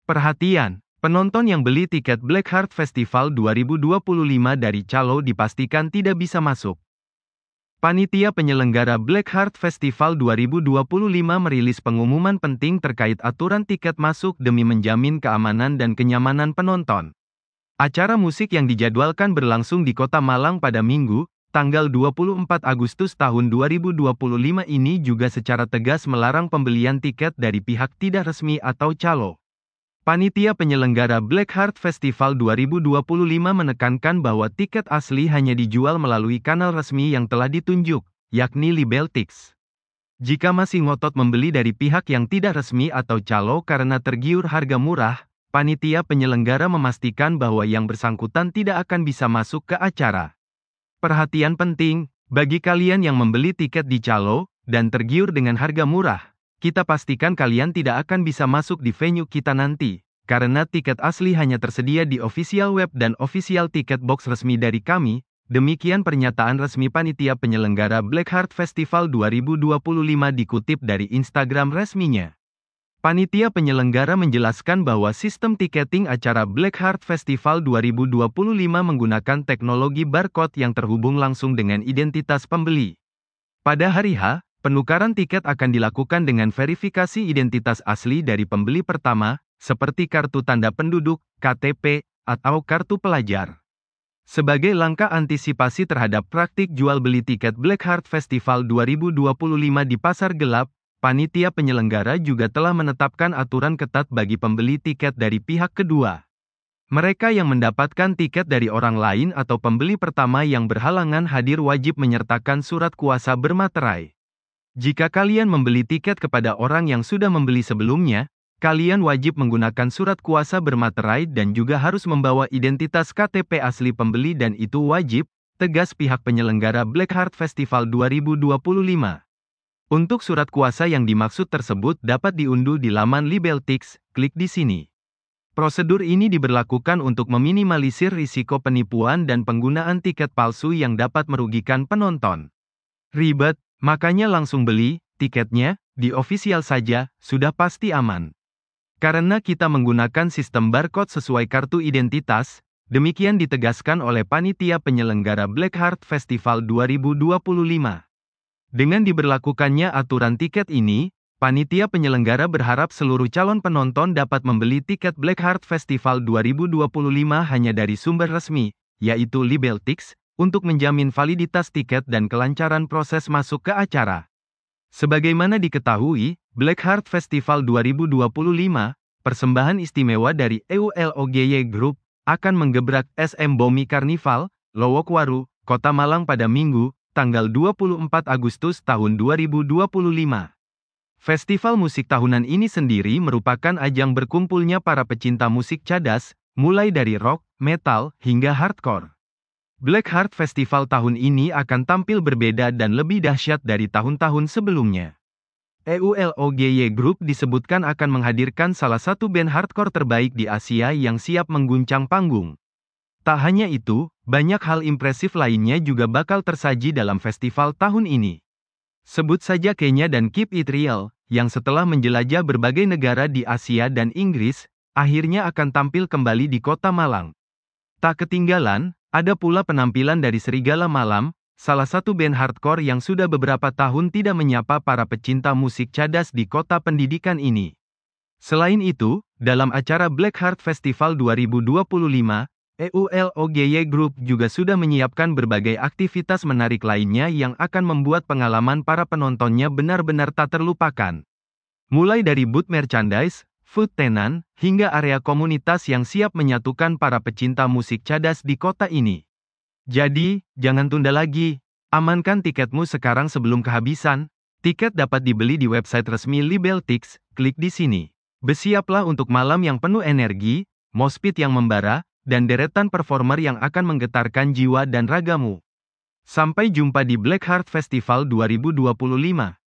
Perhatian, penonton yang beli tiket Blackheart Festival 2025 dari calo dipastikan tidak bisa masuk. Panitia penyelenggara Blackheart Festival 2025 merilis pengumuman penting terkait aturan tiket masuk demi menjamin keamanan dan kenyamanan penonton. Acara musik yang dijadwalkan berlangsung di Kota Malang pada Minggu, tanggal 24 Agustus tahun 2025 ini juga secara tegas melarang pembelian tiket dari pihak tidak resmi atau calo. Panitia penyelenggara Blackheart Festival 2025 menekankan bahwa tiket asli hanya dijual melalui kanal resmi yang telah ditunjuk, yakni Libeltix. Jika masih ngotot membeli dari pihak yang tidak resmi atau calo karena tergiur harga murah, panitia penyelenggara memastikan bahwa yang bersangkutan tidak akan bisa masuk ke acara. Perhatian penting, bagi kalian yang membeli tiket di calo, dan tergiur dengan harga murah, kita pastikan kalian tidak akan bisa masuk di venue kita nanti, karena tiket asli hanya tersedia di official web dan official tiket box resmi dari kami. Demikian pernyataan resmi panitia penyelenggara Blackheart Festival 2025 dikutip dari Instagram resminya. Panitia penyelenggara menjelaskan bahwa sistem tiketing acara Blackheart Festival 2025 menggunakan teknologi barcode yang terhubung langsung dengan identitas pembeli. Pada hari H, penukaran tiket akan dilakukan dengan verifikasi identitas asli dari pembeli pertama, seperti kartu tanda penduduk, KTP, atau kartu pelajar. Sebagai langkah antisipasi terhadap praktik jual beli tiket Blackheart Festival 2025 di pasar gelap, panitia penyelenggara juga telah menetapkan aturan ketat bagi pembeli tiket dari pihak kedua. Mereka yang mendapatkan tiket dari orang lain atau pembeli pertama yang berhalangan hadir wajib menyertakan surat kuasa bermaterai. Jika kalian membeli tiket kepada orang yang sudah membeli sebelumnya, kalian wajib menggunakan surat kuasa bermaterai dan juga harus membawa identitas KTP asli pembeli dan itu wajib, tegas pihak penyelenggara Blackheart Festival 2025. Untuk surat kuasa yang dimaksud tersebut dapat diunduh di laman Libeltix, klik di sini. Prosedur ini diberlakukan untuk meminimalisir risiko penipuan dan penggunaan tiket palsu yang dapat merugikan penonton. Ribet, makanya langsung beli tiketnya di official saja, sudah pasti aman. Karena kita menggunakan sistem barcode sesuai kartu identitas, demikian ditegaskan oleh panitia penyelenggara Blackheart Festival 2025. Dengan diberlakukannya aturan tiket ini, panitia penyelenggara berharap seluruh calon penonton dapat membeli tiket Blackheart Festival 2025 hanya dari sumber resmi, yaitu Libeltix, untuk menjamin validitas tiket dan kelancaran proses masuk ke acara. Sebagaimana diketahui, Blackheart Festival 2025, persembahan istimewa dari EULOGY Group, akan menggebrak SM Bomi Carnival, Lowokwaru, Kota Malang pada Minggu, tanggal 24 Agustus tahun 2025. Festival musik tahunan ini sendiri merupakan ajang berkumpulnya para pecinta musik cadas, mulai dari rock, metal, hingga hardcore. Blackheart Festival tahun ini akan tampil berbeda dan lebih dahsyat dari tahun-tahun sebelumnya. EULOGY Group disebutkan akan menghadirkan salah satu band hardcore terbaik di Asia yang siap mengguncang panggung. Tak hanya itu, banyak hal impresif lainnya juga bakal tersaji dalam festival tahun ini. Sebut saja Kenya dan Keep It Real, yang setelah menjelajah berbagai negara di Asia dan Inggris, akhirnya akan tampil kembali di Kota Malang. Tak ketinggalan, ada pula penampilan dari Serigala Malam, salah satu band hardcore yang sudah beberapa tahun tidak menyapa para pecinta musik cadas di kota pendidikan ini. Selain itu, dalam acara Blackheart Festival 2025, EULOGY Group juga sudah menyiapkan berbagai aktivitas menarik lainnya yang akan membuat pengalaman para penontonnya benar-benar tak terlupakan. Mulai dari booth merchandise, food tenan, hingga area komunitas yang siap menyatukan para pecinta musik cadas di kota ini. Jadi, jangan tunda lagi. Amankan tiketmu sekarang sebelum kehabisan. Tiket dapat dibeli di website resmi Libeltix, klik di sini. Bersiaplah untuk malam yang penuh energi, mosh pit yang membara, dan deretan performer yang akan menggetarkan jiwa dan ragamu. Sampai jumpa di Blackheart Festival 2025.